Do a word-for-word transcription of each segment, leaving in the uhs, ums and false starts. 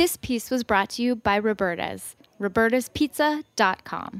This piece was brought to you by Roberta's, robertas pizza dot com.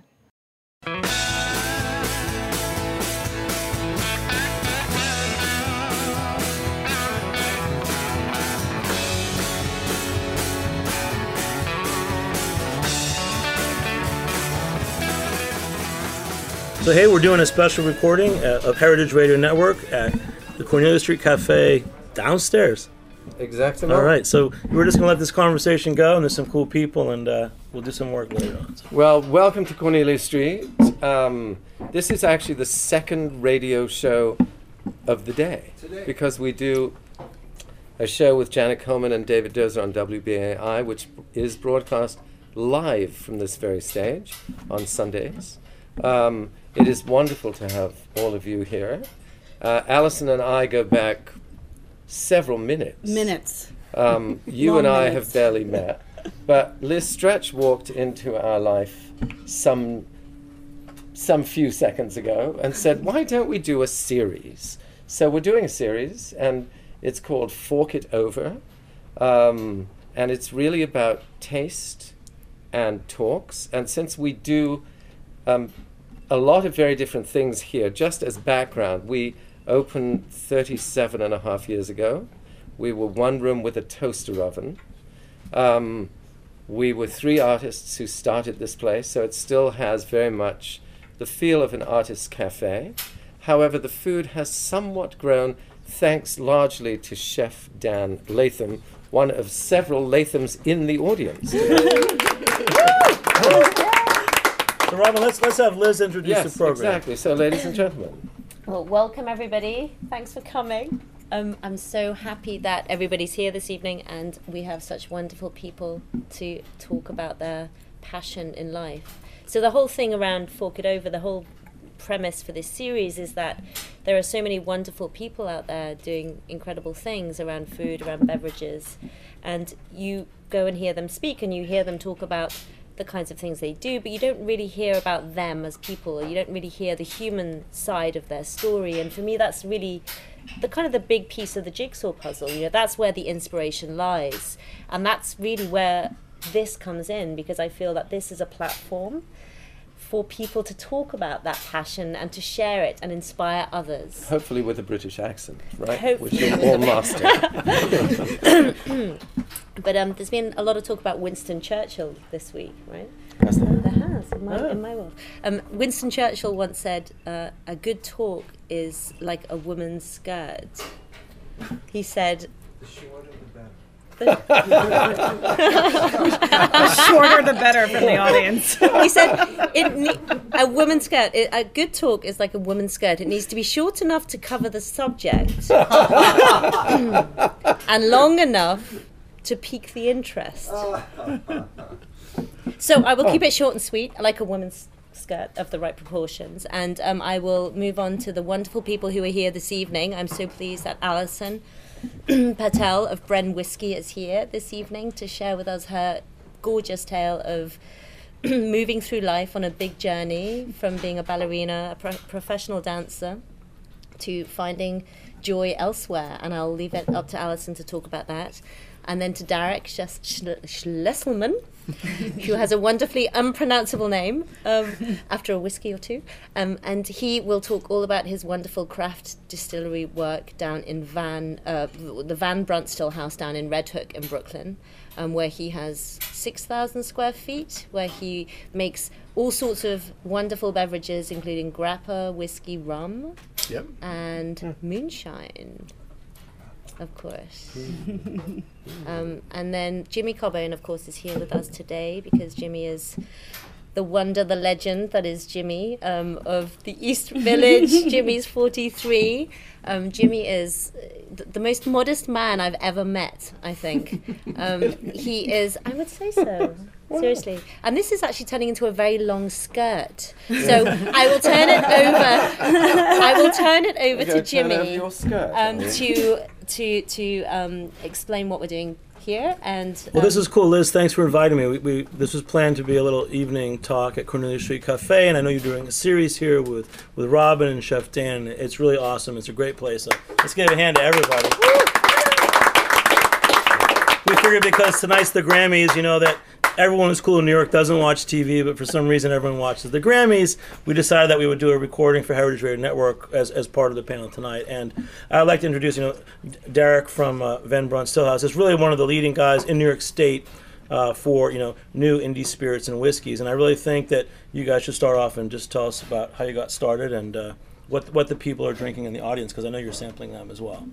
So hey, we're doing a special recording uh, of Heritage Radio Network at the Cornelia Street Cafe downstairs. Exactly. All right, so we're just going to let this conversation go, and there's some cool people, and uh, we'll do some work later on. So. Well, welcome to Cornelia Street. Um, this is actually the second radio show of the day, Today. because we do a show with Janet Coleman and David Dozer on W B A I, which is broadcast live from this very stage on Sundays. Um, it is wonderful to have all of you here. Uh, Alison and I go back several minutes. Minutes. Um, you Long and I minutes. have barely met. But Liz Stretch walked into our life some some few seconds ago and said, why don't we do a series? So we're doing a series, and it's called Fork It Over. Um, and it's really about taste and talks. And since we do um, a lot of very different things here, just as background, we opened thirty-seven and a half years ago. We were one room with a toaster oven. Um, we were three artists who started this place, so it still has very much the feel of an artist's cafe. However, the food has somewhat grown thanks largely to Chef Dan Latham, one of several Lathams in the audience. So Robin, let's let's have Liz introduce Yes, the program. exactly. So, ladies and gentlemen. Well, welcome everybody. Thanks for coming. Um, I'm so happy that everybody's here this evening, and we have such wonderful people to talk about their passion in life. So the whole thing around Fork It Over, the whole premise for this series is that there are so many wonderful people out there doing incredible things around food, around beverages, and you go and hear them speak, and you hear them talk about the kinds of things they do, but you don't really hear about them as people, or you don't really hear the human side of their story. And for me, that's really the kind of the big piece of the jigsaw puzzle. You know, that's where the inspiration lies, and that's really where this comes in, because I feel that this is a platform for people to talk about that passion and to share it and inspire others. Hopefully with a British accent, right? Hopefully. Which you'll all master. But um, there's been a lot of talk about Winston Churchill this week, right? Has there? There has, in my, Oh. in my world. Um, Winston Churchill once said, uh, a good talk is like a woman's skirt. He said... The shorter the better. The The shorter the better from the audience. He said, it ne- a woman's skirt, it, a good talk is like a woman's skirt. It needs to be short enough to cover the subject and long enough to pique the interest. So I will keep it short and sweet, like a woman's skirt of the right proportions. And um, I will move on to the wonderful people who are here this evening. I'm so pleased that Alison Patel of Bren Whiskey is here this evening to share with us her gorgeous tale of moving through life on a big journey from being a ballerina, a pro- professional dancer, to finding joy elsewhere. And I'll leave it up to Alison to talk about that. And then to Derek Sch- Sch- Schlesselman, who has a wonderfully unpronounceable name um, after a whiskey or two. Um, and he will talk all about his wonderful craft distillery work down in Van, uh, the Van Brunstall House down in Red Hook in Brooklyn, um, where he has six thousand square feet, where he makes all sorts of wonderful beverages, including grappa, whiskey, rum, Yep. and moonshine. Of course. um, and then Jimmy Cobone, of course, is here with us today because Jimmy is the wonder, the legend that is Jimmy um, of the East Village. Jimmy's forty-three. Um, Jimmy is th- the most modest man I've ever met, I think. Um, he is, I would say so. Seriously. And this is actually turning into a very long skirt. So I will turn it over. I will turn it over to Jimmy Turn over your skirt, um, are you? to to to um, explain what we're doing here. And Well, this um, is cool, Liz. Thanks for inviting me. We, we this was planned to be a little evening talk at Cornelia Street Cafe, and I know you're doing a series here with, with Robin and Chef Dan. It's really awesome. It's a great place. So let's give a hand to everybody. We figured because tonight's the Grammys, you know, that everyone who's cool in New York doesn't watch T V, but for some reason everyone watches the Grammys. We decided that we would do a recording for Heritage Radio Network as, as part of the panel tonight. And I'd like to introduce, you know, Derek from uh, Van Brunt Stillhouse. Is really one of the leading guys in New York State uh, for, you know, new indie spirits and whiskeys. And I really think that you guys should start off and just tell us about how you got started and uh, what what the people are drinking in the audience, because I know you're sampling them as well.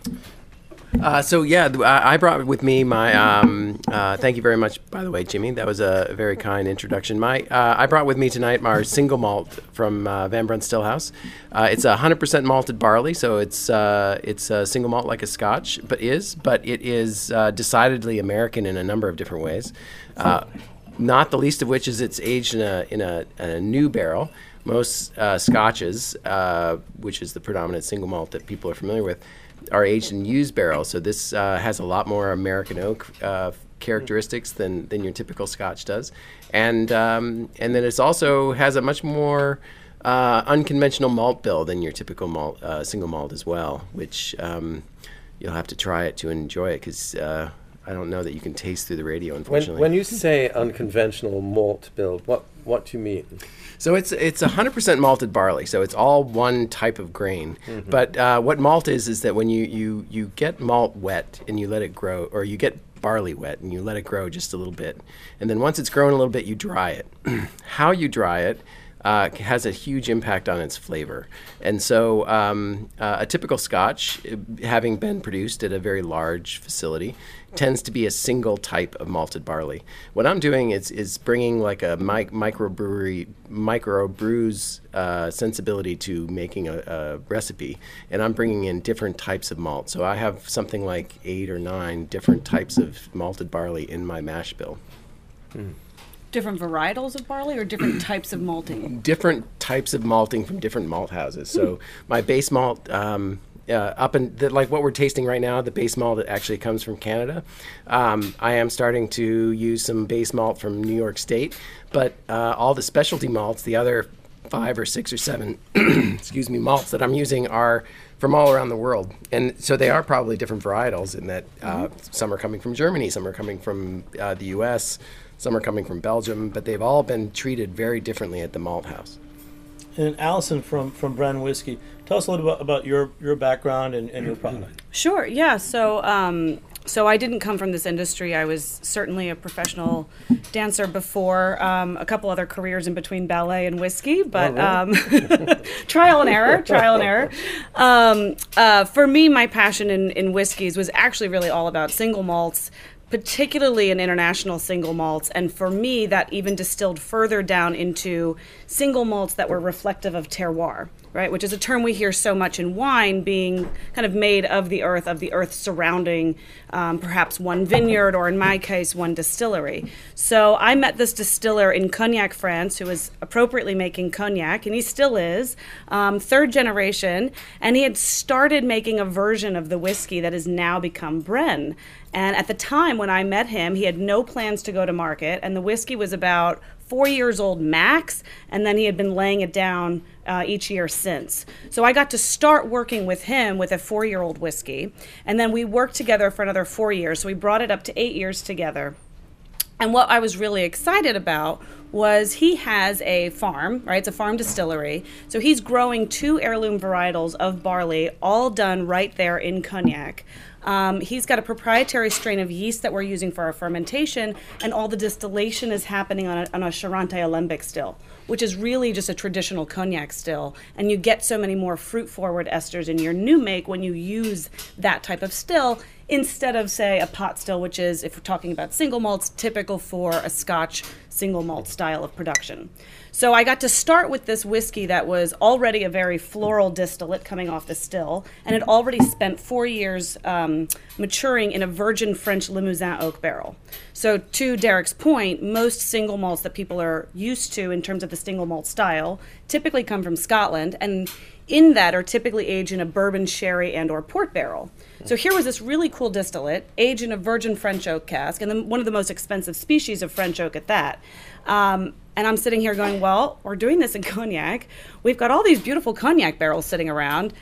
Uh, so yeah, th- I I brought with me my. Um, uh, thank you very much, by the way, Jimmy. That was a very kind introduction. My uh, I brought with me tonight our single malt from uh, Van Brunt Stillhouse. Uh, it's a one hundred percent malted barley, so it's uh, it's a single malt like a Scotch, but is but it is uh, decidedly American in a number of different ways. Uh, not the least of which is it's aged in a in a, a new barrel. Most uh, Scotches, uh, which is the predominant single malt that people are familiar with, are aged in used barrels. So this uh, has a lot more American oak uh, characteristics than, than your typical Scotch does, and um, and then it also has a much more uh, unconventional malt bill than your typical malt uh, single malt as well, which um, you'll have to try it to enjoy it, because uh, I don't know that you can taste through the radio, unfortunately. When, when you say unconventional malt build, what what do you mean? So it's it's one hundred percent malted barley, so it's all one type of grain. Mm-hmm. But uh, what malt is is that when you, you, you get malt wet and you let it grow, or you get barley wet and you let it grow just a little bit, and then once it's grown a little bit, you dry it. How you dry it uh, has a huge impact on its flavor. And so um, uh, a typical Scotch, having been produced at a very large facility, tends to be a single type of malted barley. What I'm doing is is bringing like a mic- microbrewery, microbrews uh, sensibility to making a, a recipe, and I'm bringing in different types of malt. So I have something like eight or nine different types of malted barley in my mash bill. Mm. Different varietals of barley or different types of malting? Different types of malting from different malt houses. So my base malt, um, uh, up in the, like what we're tasting right now, the base malt that actually comes from Canada. Um, I am starting to use some base malt from New York State, but uh, all the specialty malts, the other five or six or seven, excuse me, malts that I'm using are from all around the world. And so they are probably different varietals in that uh, mm-hmm. some are coming from Germany, some are coming from uh, the U S, some are coming from Belgium, but they've all been treated very differently at the malt house. And Allison from, from Bren Whiskey, tell us a little bit about your, your background and, and your product. Sure, yeah. So um, so I didn't come from this industry. I was certainly a really dancer before, um, a couple other careers in between ballet and whiskey, but oh, really? um, trial and error, trial and error. Um, uh, for me, my passion in, in whiskeys was actually really all about single malts, particularly in international single malts, and for me that even distilled further down into single malts that were reflective of terroir, right, which is a term we hear so much in wine, being kind of made of the earth, of the earth surrounding um, perhaps one vineyard, or in my case, one distillery. So I met this distiller in Cognac, France, who was appropriately making cognac, and he still is, um, third generation, and he had started making a version of the whiskey that has now become Bren. And at the time when I met him, he had no plans to go to market, and the whiskey was about four years old max, and then he had been laying it down uh, each year since. So I got to start working with him with a four-year-old whiskey, and then we worked together for another four years. So we brought it up to eight years together. And what I was really excited about was he has a farm, right? It's a farm distillery. So he's growing two heirloom varietals of barley, all done right there in Cognac. Um, he's got a proprietary strain of yeast that we're using for our fermentation, and all the distillation is happening on a, on a Charente alembic still, which is really just a traditional cognac still. And you get so many more fruit-forward esters in your new make when you use that type of still, instead of, say, a pot still, which is, if we're talking about single malts, typical for a Scotch single malt style of production. So I got to start with this whiskey that was already a very floral distillate coming off the still, and had already spent four years um, maturing in a virgin French Limousin oak barrel. So to Derek's point, most single malts that people are used to in terms of the single malt style typically come from Scotland, and in that are typically aged in a bourbon, sherry, and or port barrel. So here was this really cool distillate, aged in a virgin French oak cask, and then one of the most expensive species of French oak at that. Um, and I'm sitting here going, well, we're doing this in cognac. We've got all these beautiful cognac barrels sitting around.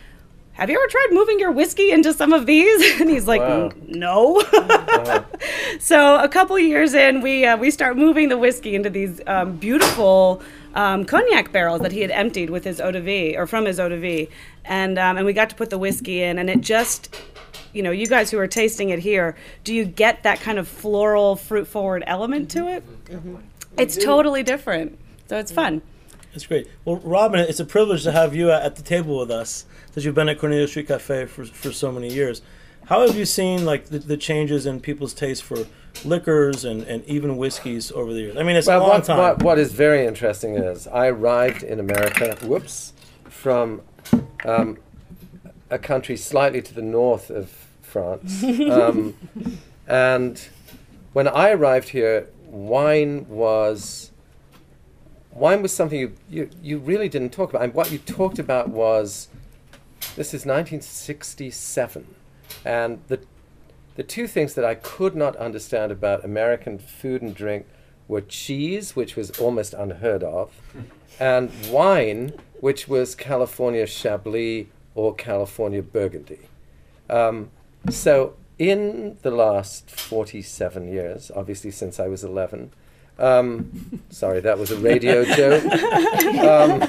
have you ever tried moving your whiskey into some of these? And he's like, Wow. no. Uh-huh. So a couple years in, we uh, we start moving the whiskey into these um, beautiful um, cognac barrels that he had emptied with his eau de vie, or from his eau de vie. And, um, and we got to put the whiskey in, and it just, you know, you guys who are tasting it here, do you get that kind of floral, fruit-forward element to it? Mm-hmm. It's totally different. So it's fun. It's great. Well, Robin, it's a privilege to have you at the table with us, since you've been at Cornelia Street Cafe for for so many years. How have you seen like the, the changes in people's taste for liquors and, and even whiskeys over the years? I mean, it's Well, a long what, time. what, what is very interesting is I arrived in America, whoops, from um, a country slightly to the north of France. Um, and when I arrived here, wine was wine was something you, you, you really didn't talk about. And what you talked about was, this is nineteen sixty-seven. And the the two things that I could not understand about American food and drink were cheese, which was almost unheard of, and wine, which was California Chablis or California Burgundy. Um, so in the last forty-seven years, obviously since I was eleven, um, sorry, that was a radio joke. Um,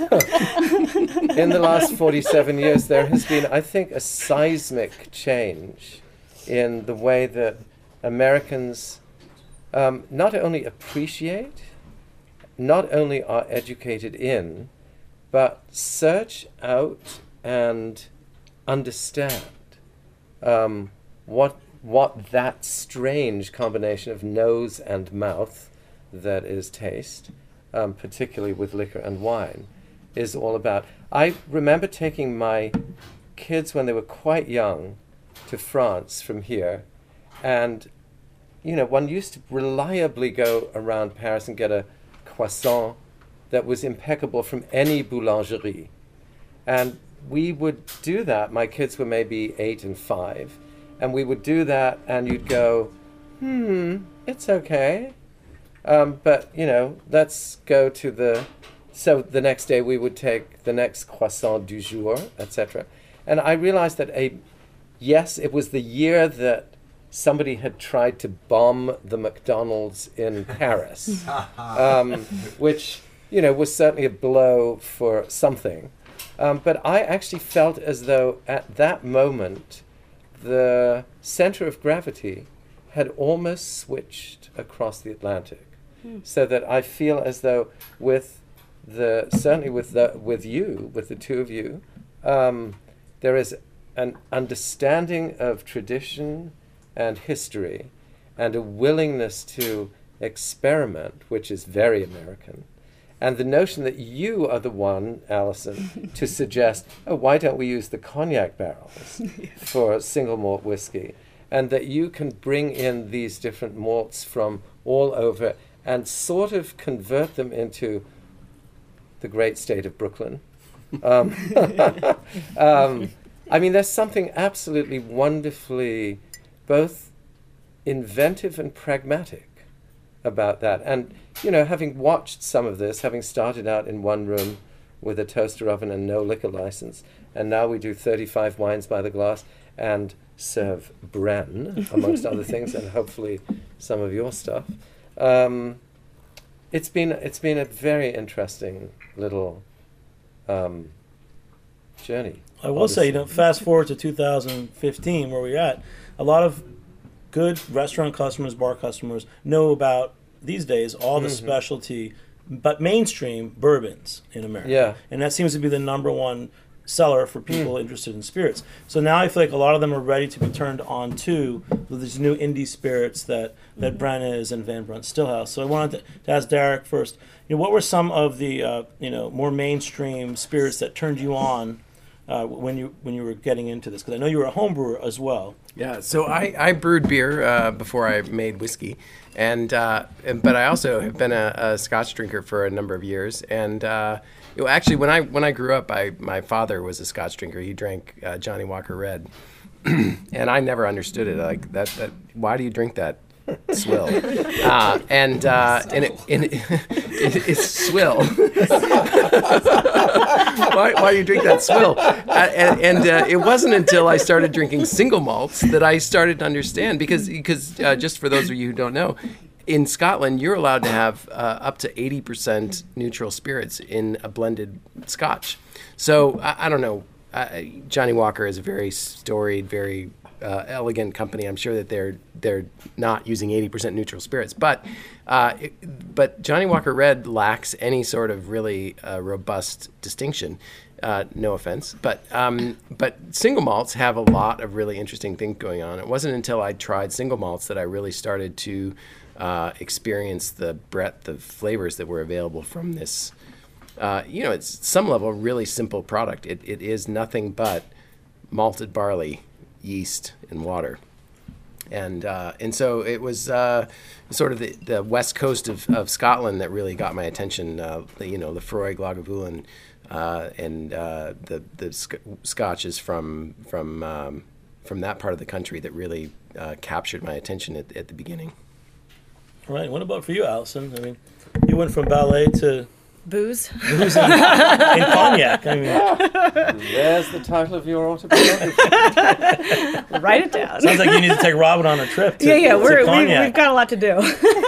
in the last forty-seven years, there has been, I think, a seismic change in the way that Americans um, not only appreciate, not only are educated in, but search out and understand um, what what that strange combination of nose and mouth that is taste, um, particularly with liquor and wine, is all about. I remember taking my kids when they were quite young to France from here, and you know, one used to reliably go around Paris and get a croissant that was impeccable from any boulangerie. And we would do that. My kids were maybe eight and five. And we would do that, and you'd go, hmm, it's okay. Um, but, you know, let's go to the... So the next day we would take the next croissant du jour, et cetera. And I realized that, a yes, it was the year that somebody had tried to bomb the McDonald's in Paris, um, which, you know, was certainly a blow for something. Um, but I actually felt as though at that moment, the center of gravity had almost switched across the Atlantic. Hmm. So that I feel as though with the, certainly with the, with you, with the two of you, um, there is an understanding of tradition and history and a willingness to experiment, which is very American. And the notion that you are the one, Alison, to suggest, oh, why don't we use the cognac barrels for single malt whiskey? And that you can bring in these different malts from all over and sort of convert them into the great state of Brooklyn. Um, um, I mean, there's something absolutely wonderfully both inventive and pragmatic about that. And, you know, having watched some of this, having started out in one room with a toaster oven and no liquor license, and now we do thirty-five wines by the glass and serve Bren, amongst other things, and hopefully some of your stuff. Um, it's been it's been a very interesting little um, journey. I will say, you know, fast forward to two thousand fifteen, where we're at, a lot of good restaurant customers, bar customers know about, these days, all the mm-hmm. specialty, but mainstream bourbons in America. Yeah. And that seems to be the number one seller for people mm. interested in spirits. So now I feel like a lot of them are ready to be turned on to these new indie spirits that, that mm-hmm. Bren is and Van Brunt Stillhouse. So I wanted to, to ask Derek first, you know, what were some of the uh, you know more mainstream spirits that turned you on Uh, when you when you were getting into this? Because I know you were a home brewer as well. Yeah, so I, I brewed beer uh, before I made whiskey, and, uh, and but I also have been a, a Scotch drinker for a number of years. And uh, you know, actually, when I when I grew up, I my father was a Scotch drinker. He drank uh, Johnny Walker Red, and I never understood it. Like that, that why do you drink that? swill, uh, and uh, and it, and it, it, it's swill. why, why do you drink that swill? Uh, and and uh, it wasn't until I started drinking single malts that I started to understand, because because uh, just for those of you who don't know, in Scotland you're allowed to have uh, up to eighty percent neutral spirits in a blended Scotch. So I, I don't know. Uh, Johnnie Walker is a very storied, very uh, elegant company. I'm sure that they're they're not using eighty percent neutral spirits, but uh, it, but Johnnie Walker Red lacks any sort of really uh, robust distinction. Uh, no offense, but um, but single malts have a lot of really interesting things going on. It wasn't until I tried single malts that I really started to uh, experience the breadth of flavors that were available from this. Uh, you know, it's some level a really simple product. It it is nothing but malted barley, yeast, and water. And uh, and so it was uh, sort of the, the west coast of, of Scotland that really got my attention. Uh, the, you know, Lefroy, Lagavulin, uh, and uh, the the sc- scotches from from um, from that part of the country that really uh, captured my attention at, at the beginning. All right. What about for you, Allison? I mean, you went from ballet to Booze. booze and, and cognac. I mean, There's the title of your autobiography. Write it down. sounds like you need to take Robin on a trip to, yeah, yeah, to we're, we, cognac. we've got a lot to do.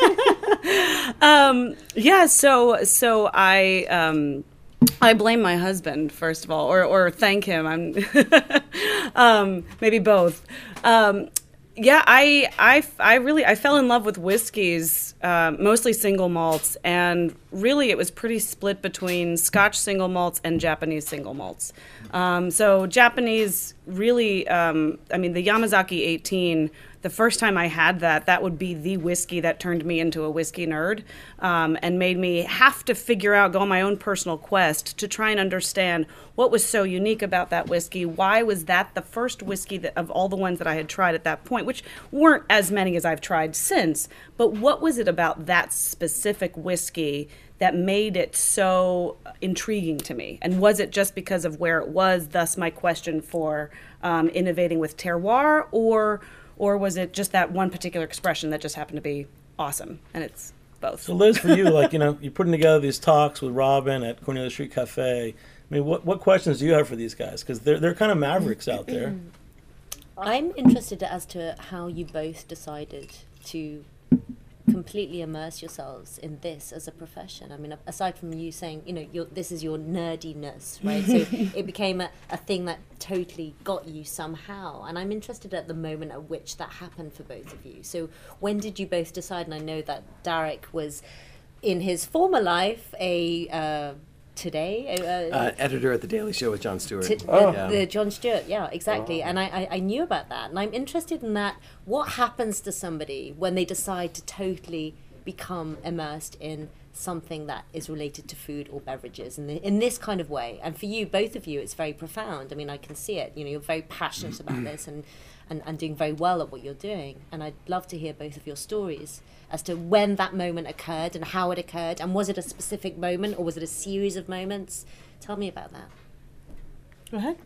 um, yeah, so so I um, I blame my husband first of all, or or thank him. I'm um, maybe both. Um, yeah, I, I, I really I fell in love with whiskeys, uh, mostly single malts, and really it was pretty split between Scotch single malts and Japanese single malts. Um, so Japanese really, um, I mean, the Yamazaki eighteen, the first time I had that, that would be the whiskey that turned me into a whiskey nerd, um, and made me have to figure out, go on my own personal quest to try and understand what was so unique about that whiskey. Why was that the first whiskey that, of all the ones that I had tried at that point, which weren't as many as I've tried since, but what was it about that specific whiskey that made it so intriguing to me? And was it just because of where it was, thus my question for um, innovating with terroir, or or was it just that one particular expression that just happened to be awesome? And it's both. So Liz, for you, like, you know, you're putting together these talks with Robin at Cornelia Street Cafe. I mean, what what questions do you have for these guys? Because they're they're kind of mavericks out there. I'm interested as to how you both decided to completely immerse yourselves in this as a profession. I mean, aside from you saying, you know, your, this is your nerdiness, right? So it became a, a thing that totally got you somehow. And I'm interested at the moment at which that happened for both of you. So when did you both decide? And I know that Derek was, in his former life, a... Uh, Today, uh, Uh, editor at the Daily Show with Jon Stewart. to, Oh. the, the Jon Stewart, yeah, exactly. And I, I, I knew about that, and I'm interested in that. What happens to somebody when they decide to totally become immersed in something that is related to food or beverages, and in, in this kind of way? And for you, both of you, it's very profound. I mean, I can see it. You know, you're very passionate about this, and, and, and doing very well at what you're doing. And I'd love to hear both of your stories as to when that moment occurred and how it occurred, and was it a specific moment or was it a series of moments? Tell me about that. Go ahead.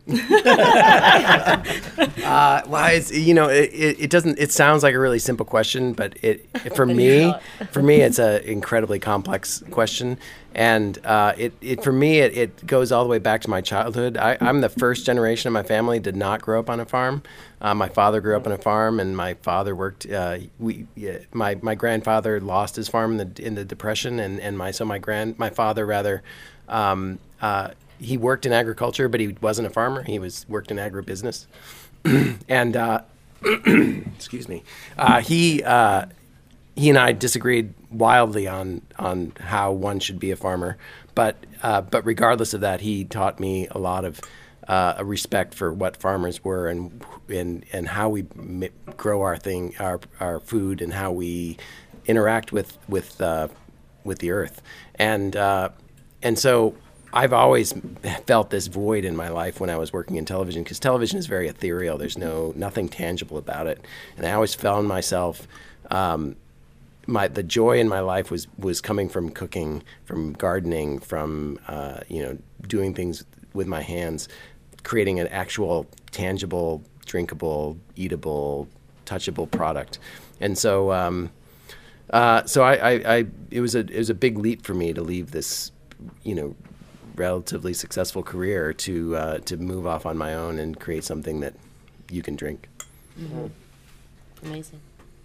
Uh, well, it's, you know, it, it, it doesn't. It sounds like a really simple question, but it for But it's me, not. for me, it's an incredibly complex question, and uh, it, it for me, it, it goes all the way back to my childhood. I, I'm the first generation of my family did not grow up on a farm. Uh, my father grew up on a farm, and my father worked. Uh, we, yeah, my my grandfather lost his farm in the in the Depression, and, and my so my grand my father rather. Um, uh, He worked in agriculture, but he wasn't a farmer. He was worked in agribusiness, and uh, excuse me, uh, he uh, he and I disagreed wildly on on how one should be a farmer. But uh, but regardless of that, he taught me a lot of uh, a respect for what farmers were and and and how we m- grow our thing, our our food, and how we interact with with uh, with the earth, and uh, and so. I've always felt this void in my life when I was working in television, because television is very ethereal. There's no nothing tangible about it, and I always found myself um, my the joy in my life was was coming from cooking, from gardening, from uh, you know doing things with my hands, creating an actual tangible, drinkable, eatable, touchable product. And so, um, uh, so I, I, I, it was a, it was a big leap for me to leave this, you know, relatively successful career to, uh, to move off on my own and create something that you can drink. Mm-hmm. Amazing.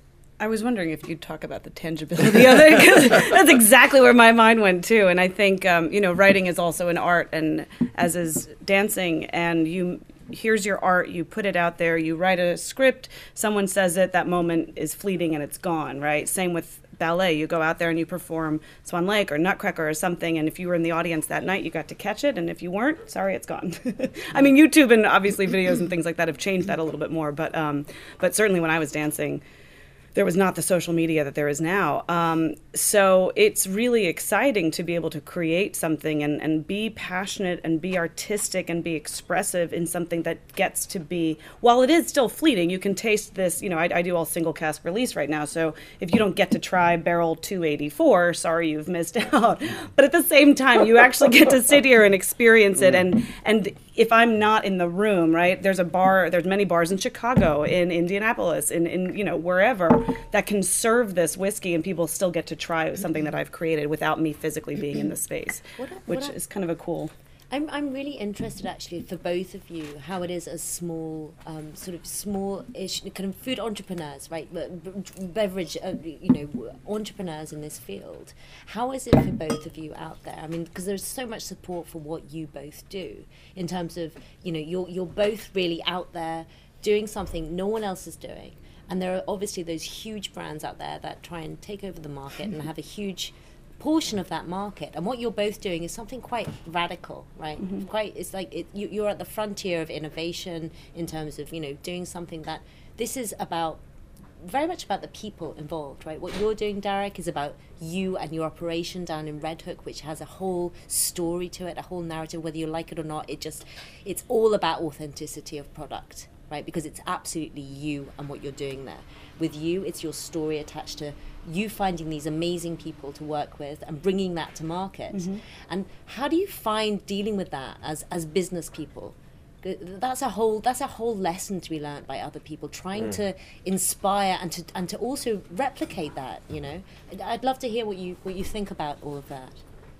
I was wondering if you'd talk about the tangibility of it, because that's exactly where my mind went too. And I think, um, you know, writing is also an art, and as is dancing. And you, here's your art, you put it out there, you write a script, someone says it, that moment is fleeting and it's gone, right? Same with ballet. You go out there and you perform Swan Lake or Nutcracker or something, and if you were in the audience that night, you got to catch it, and if you weren't, sorry, it's gone. I mean, YouTube and obviously videos and things like that have changed that a little bit more, but um, but certainly when I was dancing, there was not the social media that there is now. Um, so it's really exciting to be able to create something and, and be passionate and be artistic and be expressive in something that gets to be, while it is still fleeting, you can taste this, you know, I, I do all single cask release right now, so if you don't get to try barrel two eighty-four, sorry, you've missed out. But at the same time, you actually get to sit here and experience it, and and if I'm not in the room, right, there's a bar, there's many bars in Chicago, in Indianapolis, in, in you know, wherever, that can serve this whiskey and people still get to try something that I've created without me physically being in the space, What I- which what I- is kind of a cool... I'm I'm really interested actually for both of you how it is as small um, sort of small-ish kind of food entrepreneurs, right? b- b- Beverage, uh, you know, entrepreneurs in this field. How is it for both of you out there? I mean, because there's so much support for what you both do in terms of, you know, you're you're both really out there doing something no one else is doing, and there are obviously those huge brands out there that try and take over the market and have a huge portion of that market, and what you're both doing is something quite radical, right? Mm-hmm. Quite, it's like it, you, you're at the frontier of innovation in terms of, you know, doing something that this is about, very much about the people involved, right? What you're doing, Derek, is about you and your operation down in Red Hook, which has a whole story to it, a whole narrative, whether you like it or not. It just, it's all about authenticity of product, right? Because it's absolutely you and what you're doing there. With you, it's your story attached to you finding these amazing people to work with and bringing that to market. Mm-hmm. And how do you find dealing with that as as business people? That's a whole that's a whole lesson to be learned by other people, trying mm. to inspire and to and to also replicate that. You know, I'd love to hear what you what you think about all of that.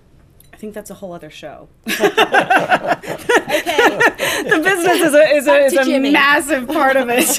I think that's a whole other show. Okay. The business is a is a, is a Jimmy. massive part of it.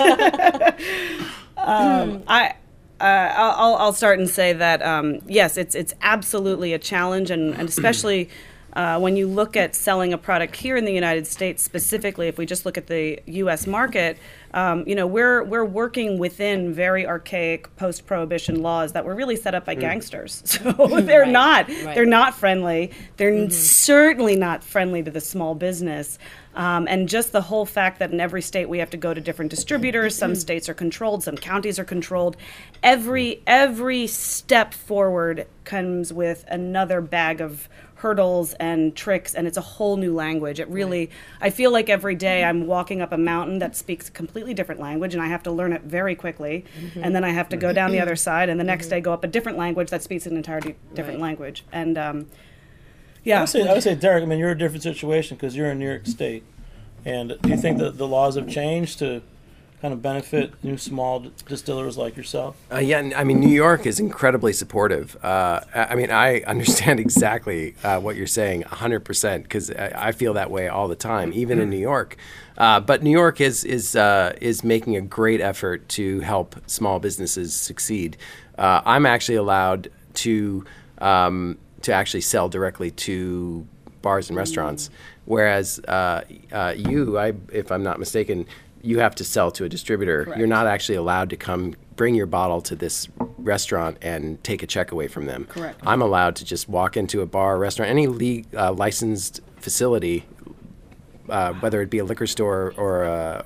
um, I. Uh, I'll, I'll start and say that um, yes, it's it's absolutely a challenge, and, and especially uh, when you look at selling a product here in the United States specifically. If we just look at the U S market, um, you know, we're we're working within very archaic post-prohibition laws that were really set up by mm. gangsters. So they're right. not right. they're not friendly. They're mm-hmm. certainly not friendly to the small business. Um, and just the whole fact that in every state we have to go to different distributors. Some states are controlled, some counties are controlled. Every every step forward comes with another bag of hurdles and tricks, and it's a whole new language. It really, I feel like every day I'm walking up a mountain that speaks a completely different language, and I have to learn it very quickly. Mm-hmm. And then I have to go down the other side, and the next mm-hmm. day go up a different language that speaks an entirely different right. language. And um, yeah. I would, say, I would say, Derek, I mean, you're in a different situation because you're in New York State. And do you think that the laws have changed to kind of benefit new small d- distillers like yourself? Uh, yeah, I mean, New York is incredibly supportive. Uh, I I mean, I understand exactly uh, what you're saying, one hundred percent, because I, I feel that way all the time, even in New York. Uh, but New York is is uh, is making a great effort to help small businesses succeed. Uh, I'm actually allowed to um, to actually sell directly to bars and restaurants, whereas uh, uh, you, I, if I'm not mistaken, you have to sell to a distributor. Correct. You're not actually allowed to come bring your bottle to this restaurant and take a check away from them. Correct. I'm allowed to just walk into a bar, restaurant, any le- uh, licensed facility, uh, whether it be a liquor store or a,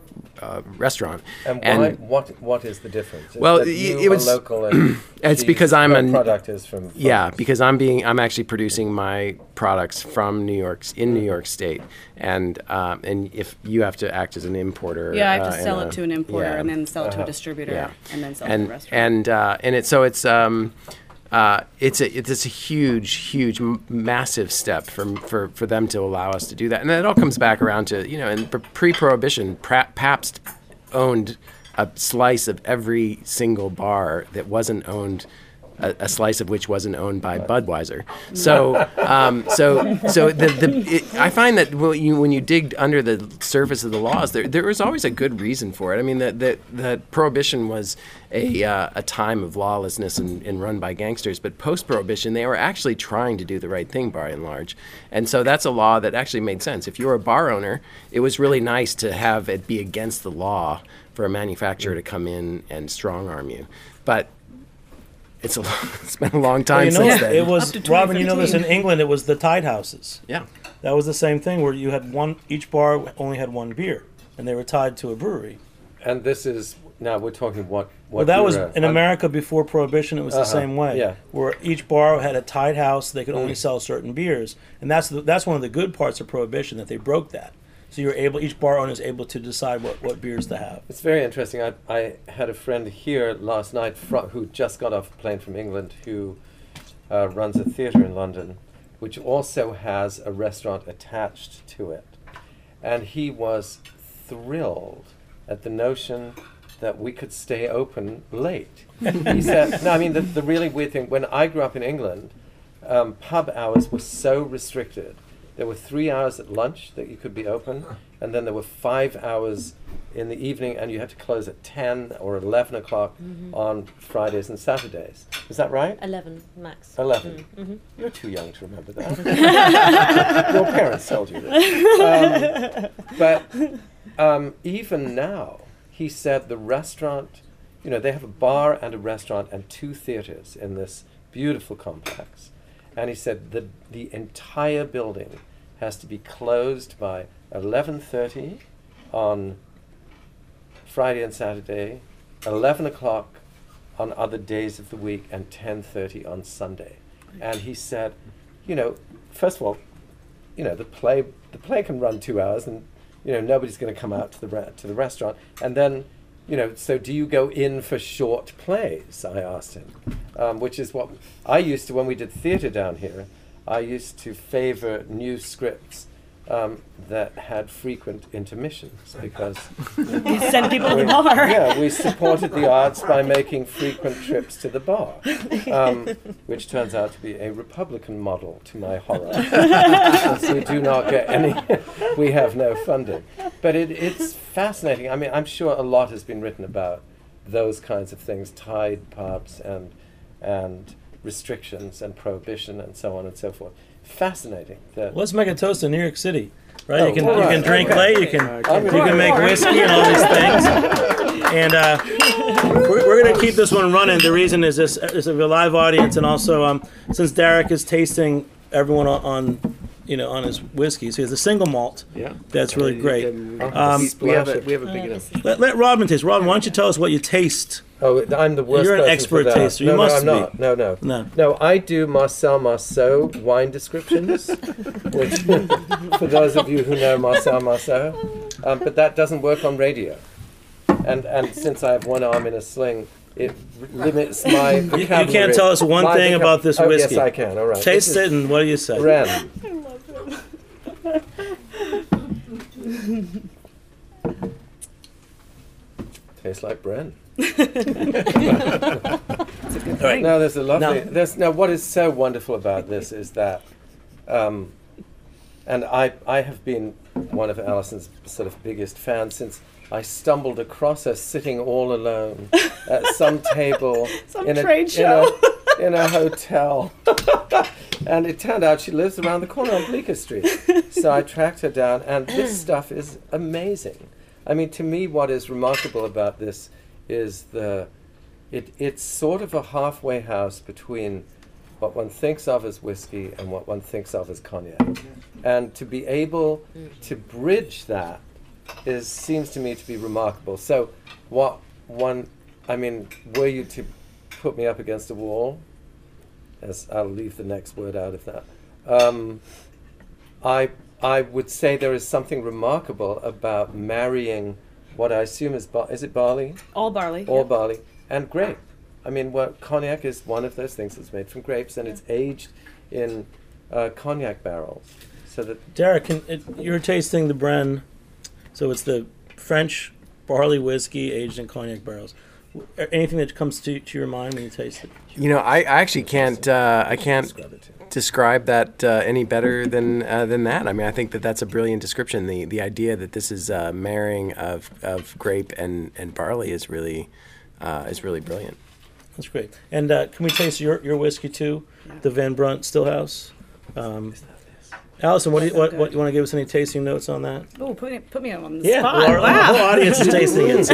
a restaurant. And why? And what? What is the difference? Is well, that it, you it was are local. And it's because I'm a a product is from France. Yeah, because I'm being I'm actually producing my products from New York in New York State, and um, and if you have to act as an importer, yeah, I have to uh, sell and, it to an importer yeah. and then sell it Uh-huh. to a distributor Yeah. and then sell and it to a restaurant. and uh, and it so it's um uh it's a it's a huge huge m- massive step for for for them to allow us to do that, and then it all comes back around to, you know, in pre-prohibition, pra- Pabst owned a slice of every single bar that wasn't owned. A, a slice of which wasn't owned by Budweiser. So, um, so, so the, the it, I find that when you, when you dig under the surface of the laws, there there was always a good reason for it. I mean, that that that prohibition was a uh, a time of lawlessness and, and run by gangsters, but post-prohibition, they were actually trying to do the right thing by and large, and so that's a law that actually made sense. If you were a bar owner, it was really nice to have it be against the law for a manufacturer to come in and strong arm you, but. It's a long, it's been a long time Well, you know, since then. it was Robin. You know this in England. It was the Tide Houses. Yeah. That was the same thing where you had one. Each bar only had one beer, and they were tied to a brewery. And this is now we're talking what? what Well, that was era? in I'm- America before Prohibition. It was Uh-huh, the same way. yeah. Where each bar had a tied house. They could only Mm. sell certain beers, and that's the, that's one of the good parts of Prohibition, that they broke that. So you were able. Each bar owner is able to decide what, what beers to have. It's very interesting. I, I had a friend here last night fro- who just got off a plane from England who uh, runs a theatre in London, which also has a restaurant attached to it. And he was thrilled at the notion that we could stay open late. He said, no, I mean, the, the really weird thing, when I grew up in England, um, pub hours were so restricted. There were three hours at lunch that you could be open, and then there were five hours in the evening, and you had to close at ten or eleven o'clock Mm-hmm. on Fridays and Saturdays. Is that right? eleven max. eleven. Mm-hmm. You're too young to remember that. Your parents told you that. Um, but um, even now, he said the restaurant, you know, they have a bar and a restaurant and two theaters in this beautiful complex. And he said the the entire building has to be closed by eleven thirty on Friday and Saturday, eleven o'clock on other days of the week, and ten thirty on Sunday. And he said, you know, first of all, you know, the play the play can run two hours, and you know nobody's going to come out to the re- to the restaurant. And then, you know, so do you go in for short plays? I asked him, um, which is what I used to when we did theatre down here. I used to favour new scripts um, that had frequent intermissions because You send people to we, the bar. yeah, we supported the arts by making frequent trips to the bar, um, which turns out to be a Republican model to my horror. Because we do not get any, we have no funding. But it, it's fascinating. I mean, I'm sure a lot has been written about those kinds of things, tied pubs and and restrictions and prohibition and so on and so forth. Fascinating. That Well, let's make a toast to New York City, right? Oh, you can all you right, can drink okay. late. You can I'm you right. can make whiskey and all these things. And uh, we're, we're going to keep this one running. The reason is this is a live audience, and also um, since Derek is tasting everyone on, on you know on his whiskey, so he has a single malt. Yeah. That's really great. Um, we have a we have a big enough. Let, let Robin taste. Robin, why don't you tell us what you taste? Oh, I'm the worst You're an person expert for that. taster. You no, must no, I'm be. not. No, no. No. No, I do Marcel Marceau wine descriptions, which, for those of you who know Marcel Marceau, um, but that doesn't work on radio. And and since I have one arm in a sling, it r- limits my You, vocabulary. you can't tell us one My thing vocab- about this oh, whiskey. Yes, I can. All right. Taste This it, is and what do you say? Ren. Tastes like Bren. All right. No, there's a lovely. Now- There's no. What is so wonderful about this is that, um, and I I have been one of Alison's sort of biggest fans since I stumbled across her sitting all alone at some table Some in a trade in show. a, in a hotel, and it turned out she lives around the corner on Bleecker Street. So I tracked her down, and this stuff is amazing. I mean, to me, what is remarkable about this is the It, it's sort of a halfway house between what one thinks of as whiskey and what one thinks of as cognac. And to be able to bridge that is seems to me to be remarkable. So what one, I mean, were you to put me up against a wall, as I'll leave the next word out of that, um, I, I would say there is something remarkable about marrying what I assume is, bar- is it barley? All barley. All yep. barley and grape. I mean, well, cognac is one of those things that's made from grapes, and it's aged in uh, cognac barrels. So that Derek, can, it, you're tasting the Bren, so it's the French barley whiskey aged in cognac barrels. Anything that comes to, to your mind when you taste it? You know, I, I actually can't uh, I can't describe that uh, any better than uh, than that. I mean, I think that that's a brilliant description. The the idea that this is uh, marrying of, of grape and, and barley is really uh, is really brilliant. That's great. And uh, can we taste your, your whiskey too, the Van Brunt Stillhouse? Um, Allison, what do you what, what you want to give us any tasting notes on that? Oh, put me, put me on the Yeah, spot. well, our, Wow. our whole audience is tasting it.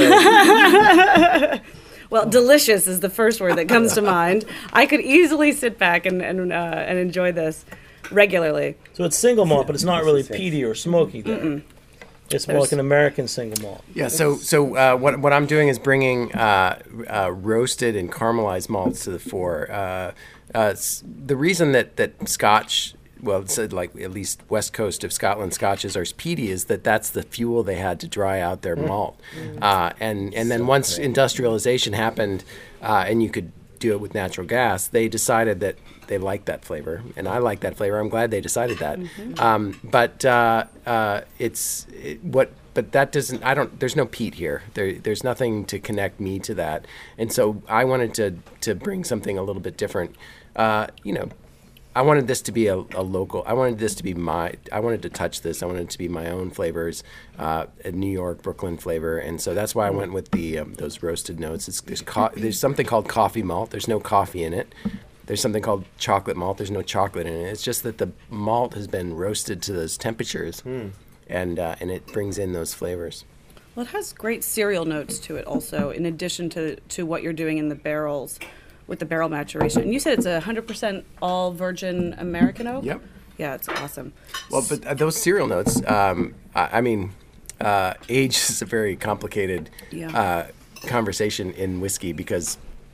So. Well, delicious is the first word that comes to mind. I could easily sit back and and, uh, and enjoy this regularly. So it's single malt, but it's not really peaty or smoky. There. It's more like an American single malt. Yeah. So so uh, what what I'm doing is bringing uh, uh, roasted and caramelized malts to the fore. Uh, uh, s- the reason that that Scotch, well, it's uh, like at least west coast of Scotland Scotches are peaty is that that's the fuel they had to dry out their malt, uh, and and then once industrialization happened, uh, and you could do it with natural gas, they decided that they liked that flavor, and I like that flavor. I'm glad they decided that. Um, but uh, uh, it's it, what. But that doesn't. I don't. There's no peat here. There, there's nothing to connect me to that, and so I wanted to to bring something a little bit different. Uh, you know. I wanted this to be a, a local. I wanted this to be my. I wanted to touch this. I wanted it to be my own flavors, uh, a New York, Brooklyn flavor, and so that's why I went with the um, those roasted notes. It's, there's co- there's something called coffee malt. There's no coffee in it. There's something called chocolate malt. There's no chocolate in it. It's just that the malt has been roasted to those temperatures, and uh, and it brings in those flavors. Well, it has great cereal notes to it also, in addition to, to what you're doing in the barrels with the barrel maturation. And you said it's a one hundred percent all virgin American oak? Yep. Yeah, it's awesome. Well, but uh, those cereal notes, um, I, I mean, uh, age is a very complicated Yeah. uh, conversation in whiskey because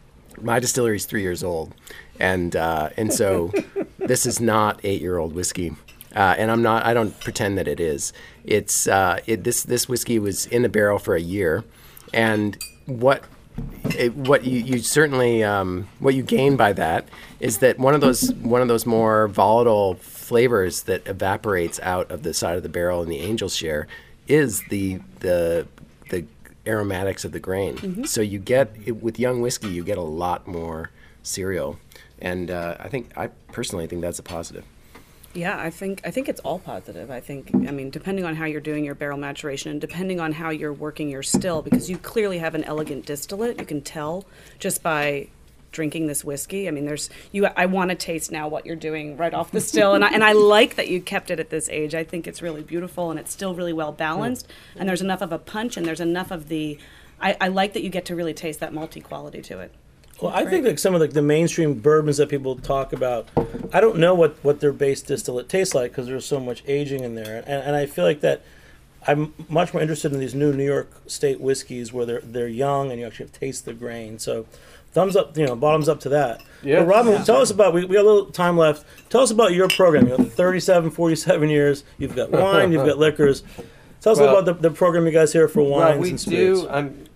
my distillery is three years old, and uh, and so this is not eight-year-old whiskey, uh, and I'm not. I don't pretend that it is. It's uh, it, this this whiskey was in the barrel for a year, and what. It, what you, you certainly um, what you gain by that is that one of those one of those more volatile flavors that evaporates out of the side of the barrel in the angel's share is the the the aromatics of the grain. Mm-hmm. So you get it, with young whiskey you get a lot more cereal, and uh, I think I personally think that's a positive. Yeah, I think I think it's all positive. I think, I mean, depending on how you're doing your barrel maturation and depending on how you're working your still, because you clearly have an elegant distillate, you can tell just by drinking this whiskey. I mean, there's you. I want to taste now what you're doing right off the still, and I, and I like that you kept it at this age. I think it's really beautiful and it's still really well balanced, and there's enough of a punch and there's enough of the. I, I like that you get to really taste that malty quality to it. Well, I think like some of the, the mainstream bourbons that people talk about, I don't know what, what their base distillate tastes like because there's so much aging in there, and and I feel like that I'm much more interested in these new New York State whiskeys where they're they're young and you actually taste the grain. So, thumbs up, you know, bottoms up to that. Yeah. But Robin, tell us about we we got a little time left. Tell us about your program. You know, thirty-seven, forty-seven years. You've got wine. You've got liquors. Tell us Well, about the, the program you guys here for wines well, we and spirits. do. I'm,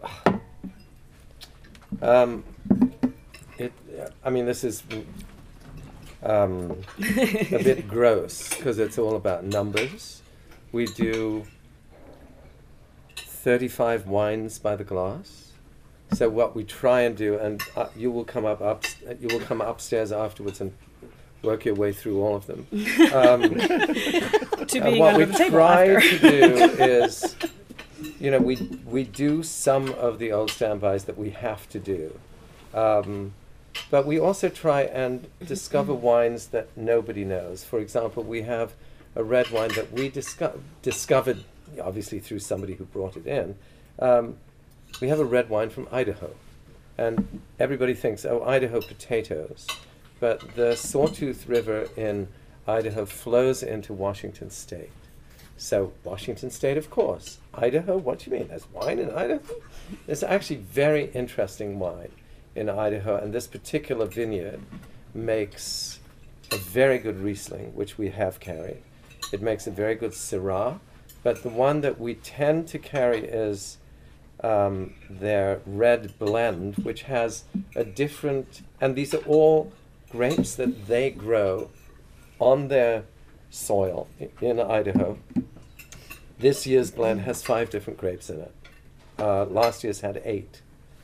um, it. I mean, this is um, a bit gross because it's all about numbers. We do thirty-five wines by the glass. So what we try and do, and uh, you will come up, up, you will come upstairs afterwards and work your way through all of them. Um, To Uh, being what under we the table try after. to do is, you know, we we do some of the old standbys that we have to do, um, but we also try and discover wines that nobody knows. For example, we have a red wine that we disco- discovered, obviously through somebody who brought it in. Um, we have a red wine from Idaho, and everybody thinks, oh, Idaho potatoes, but the Sawtooth River in Idaho flows into Washington State. So Washington State, of course. Idaho, what do you mean? There's wine in Idaho? There's actually very interesting wine in Idaho, and this particular vineyard makes a very good Riesling, which we have carried. It makes a very good Syrah, but the one that we tend to carry is um, their red blend, which has a different, and these are all grapes that they grow on their soil i- in Idaho. This year's blend has five different grapes in it. Uh, last year's had eight.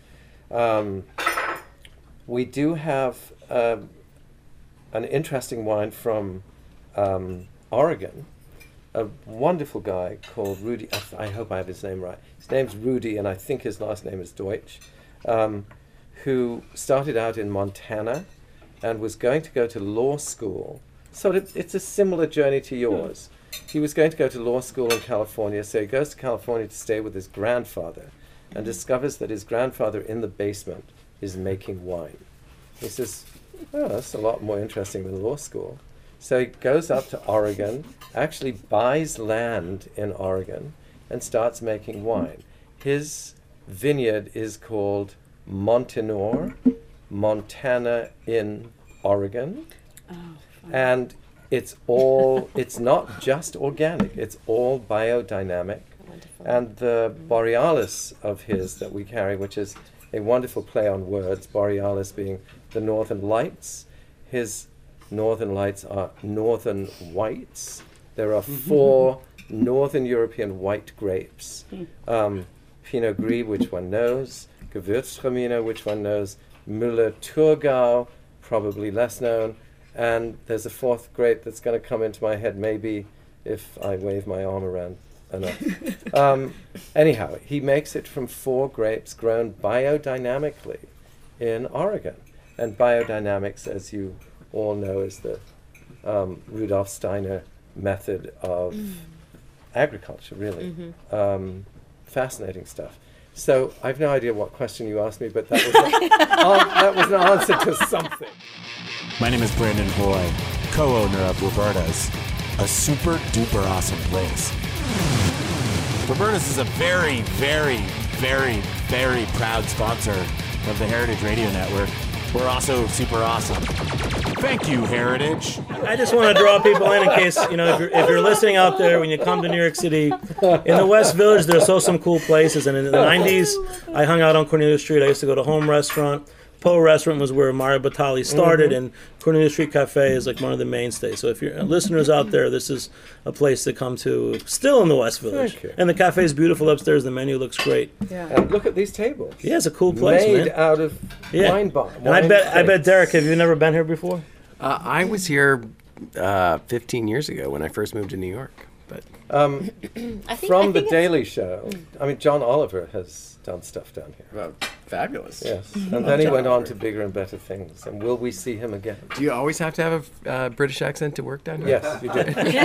Um, we do have uh, an interesting wine from um, Oregon. A wonderful guy called Rudy. I, th- I hope I have his name right. His name's Rudy, and I think his last name is Deutsch. Um, who started out in Montana and was going to go to law school. So it, it's a similar journey to yours. He was going to go to law school in California, so he goes to California to stay with his grandfather and discovers that his grandfather in the basement is making wine. He says, oh, that's a lot more interesting than law school. So he goes up to Oregon, actually buys land in Oregon, and starts making wine. His vineyard is called Montanore, Montana in Oregon. Oh, and it's all, it's not just organic, it's all biodynamic. Wonderful. And the Borealis of his that we carry, which is a wonderful play on words, Borealis being the northern lights. His northern lights are northern whites. There are four northern European white grapes. Um, Pinot Gris, which one knows, Gewürztraminer, which one knows, Müller-Thurgau, probably less known, and there's a fourth grape that's going to come into my head maybe if I wave my arm around enough. um, anyhow, he makes it from four grapes grown biodynamically in Oregon. And biodynamics, as you all know, is the um, Rudolf Steiner method of mm. agriculture, really. Mm-hmm. Um, fascinating stuff. So I've no idea what question you asked me, but that was, a, uh, that was an answer to something. My name is Brandon Hoy, co-owner of Roberta's, a super duper awesome place. Roberta's is a very, very, very, very proud sponsor of the Heritage Radio Network. We're also super awesome. Thank you, Heritage. I just want to draw people in in case, you know, if you're, if you're listening out there, when you come to New York City, in the West Village, there's so some cool places. And in the nineties, I hung out on Cornelia Street. I used to go to Home Restaurant. Poe Restaurant was where Mario Batali started, mm-hmm. and Cornelia Street Cafe is like one of the mainstays. So if you're listeners out there, this is a place to come to, still in the West Village. And the cafe is beautiful upstairs. The menu looks great. Yeah. And look at these tables. Yeah, it's a cool place, Made man. out of yeah. wine bar. And I bet, I bet, Derek, have you never been here before? Uh, I was here uh, fifteen years ago when I first moved to New York. But um, I think, from I The think Daily Show, I mean, John Oliver has done stuff down here. well, fabulous. Yes, and then he went on to bigger and better things. And will we see him again? Do you always have to have a uh, British accent to work down here? Yes, you do.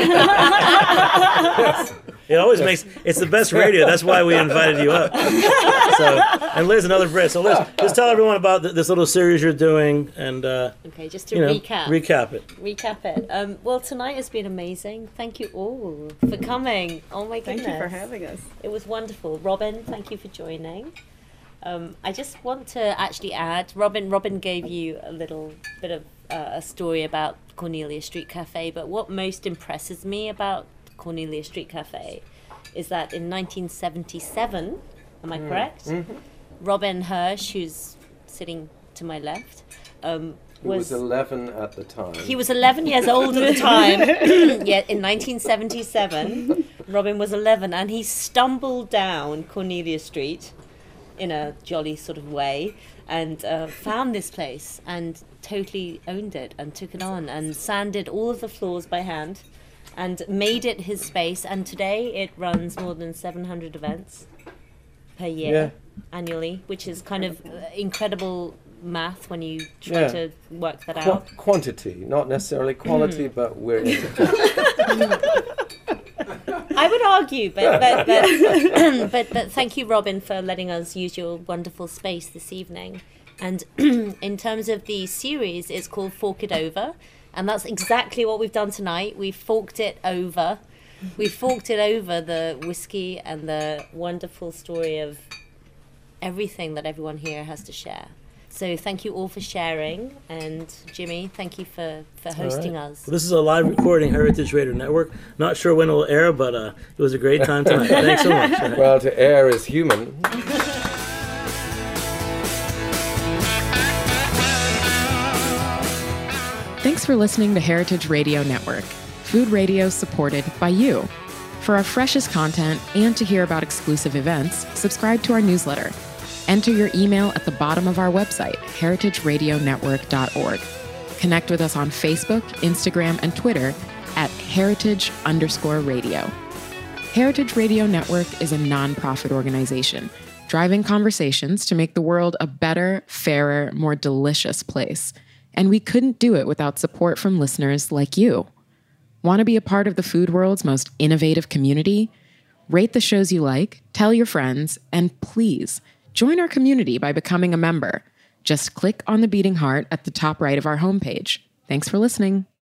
Yes. It always makes, it's the best radio. That's why we invited you up. So, and Liz, another Brit. So Liz, just tell everyone about th- this little series you're doing, and uh, Okay, just to you know, recap. recap it. Recap it. Um, well, tonight has been amazing. Thank you all for coming. Oh my goodness. Thank you for having us. It was wonderful. Robin, thank you for joining. Um, I just want to actually add, Robin Robin gave you a little bit of uh, a story about Cornelia Street Cafe, but what most impresses me about Cornelia Street Cafe is that in nineteen seventy-seven, am I mm. correct? Mm-hmm. Robin Hirsch, who's sitting to my left, um, He was, was eleven at the time. He was eleven years old at the time. Yet in nineteen seventy-seven, Robin was eleven, and he stumbled down Cornelia Street in a jolly sort of way and uh, found this place and totally owned it and took it on and sanded all of the floors by hand and made it his space. And today it runs more than seven hundred events per year yeah. annually, which is kind of uh, incredible math when you try yeah. to work that Qu- out. Quantity, not necessarily quality, mm. but we're into I would argue, but but but, but but thank you, Robin, for letting us use your wonderful space this evening. And in terms of the series, it's called Fork It Over, and that's exactly what we've done tonight. We've forked it over. We've forked it over the whiskey and the wonderful story of everything that everyone here has to share. So thank you all for sharing, and Jimmy, thank you for, for hosting right. us. Well, this is a live recording, Heritage Radio Network. Not sure when it will air, but uh, it was a great time tonight. Thanks so much. Well, to air is human. Thanks for listening to Heritage Radio Network, food radio supported by you. For our freshest content and to hear about exclusive events, subscribe to our newsletter. Enter your email at the bottom of our website, heritage radio network dot org. Connect with us on Facebook, Instagram, and Twitter at heritage underscore radio. Heritage Radio Network is a nonprofit organization driving conversations to make the world a better, fairer, more delicious place. And we couldn't do it without support from listeners like you. Want to be a part of the food world's most innovative community? Rate the shows you like, tell your friends, and please join our community by becoming a member. Just click on the beating heart at the top right of our homepage. Thanks for listening.